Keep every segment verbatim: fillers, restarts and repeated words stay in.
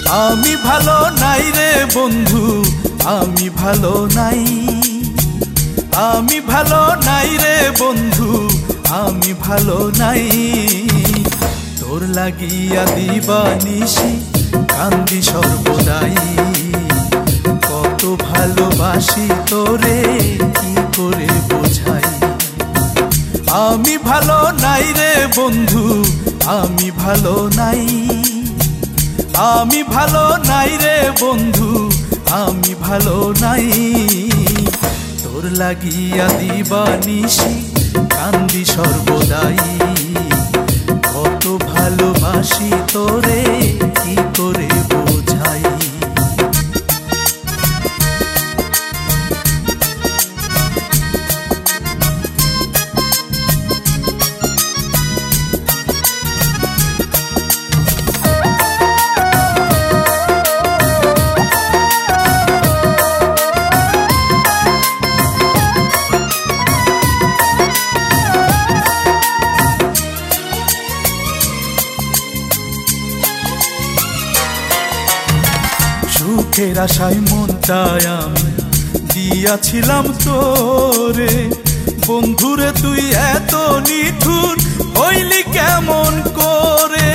আমি ভালো নাই রে বন্ধু, আমি ভালো নাই। আমি ভালো নাই রে বন্ধু, আমি ভালো নাই। তোর লাগিয়া দিবানিশি কান্দি সর্বদাই। কত ভালোবাসি তোরে কি করে বোঝাই। আমি ভালো নাই রে বন্ধু, আমি ভালো নাই। আমি ভালো নাই রে বন্ধু, আমি ভালো নাই। তোর লাগিয়া দিবানিশি কান্দি সর্বদাই। কত ভালোবাসি তোরে কি করে বোঝাই। সুখের আশায় মনটায় আমি দিয়াছিলাম তোরে। বন্ধুরে তুই এত নিঠুর হইলি কেমন করে।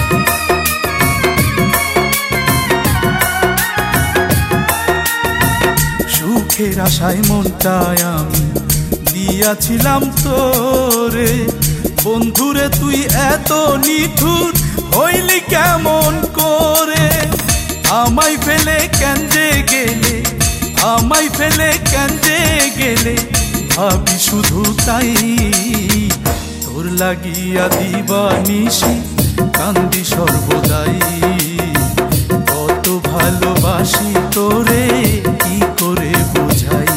সুখের আশায় মনটায় আমি দিয়াছিলাম তোরে। বন্ধুরে তুই এত নিঠুর হইলি কেমন করে। আমায় ফেলে কেন্দে গেলে, আমায় ফেলে কেন্দে গেলে, ভাবি শুধু তাই। তোর লাগিয়া দিবানিশি কান্দি সর্বদাই। কত ভালোবাসি তোরে কি করে বোঝাই।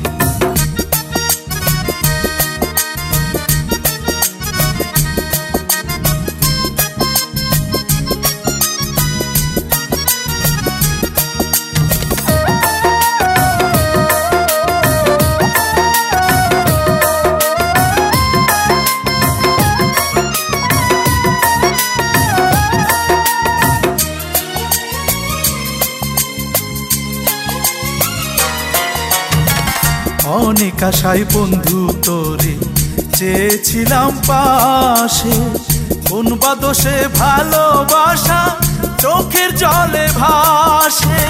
অনেক আশায় বন্ধু তোরে চেয়েছিলাম পাশে। কোন বা দোষে ভালোবাসা চোখের জলে ভাসে।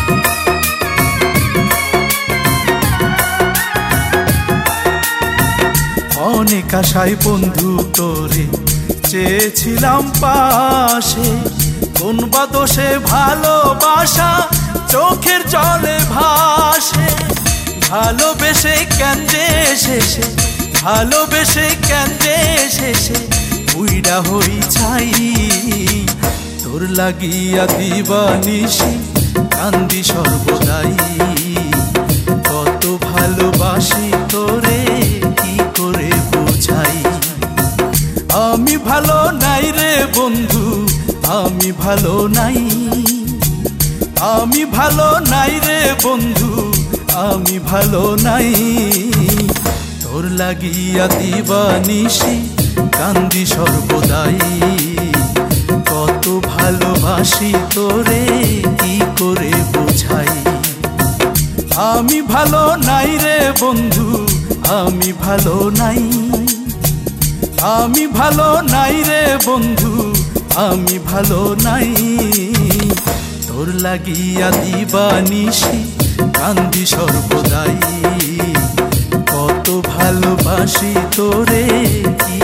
অনেক আশায় বন্ধু তোরে চেয়েছিলাম পাশে। কোন বা দোষে ভালোবাসা চোখের জলে ভাসে। ভালোবেসে কেন্দে শেষে, ভালোবেসে কেন্দে শেষে উইড়া হই ছাই। তোর লাগিয়া দিবানিশি কান্দি সর্বদাই। কত ভালোবাসি তোরে কি করে বোঝাই। আমি ভালো নাই রে বন্ধু, আমি ভালো নাই। আমি ভালো নাই রে বন্ধু, আমি ভালো নাই। তোর লাগিয়া দিবানিশি কান্দি সর্বদাই। কত ভালোবাসি তোরে কি করে বোঝাই। আমি ভালো নাই রে বন্ধু, আমি ভালো নাই। আমি ভালো নাই রে বন্ধু, আমি ভালো নাই। তোর লাগিয়া দিবানিশি কান্দি সর্বদাই। কত ভালোবাসি তোরে কি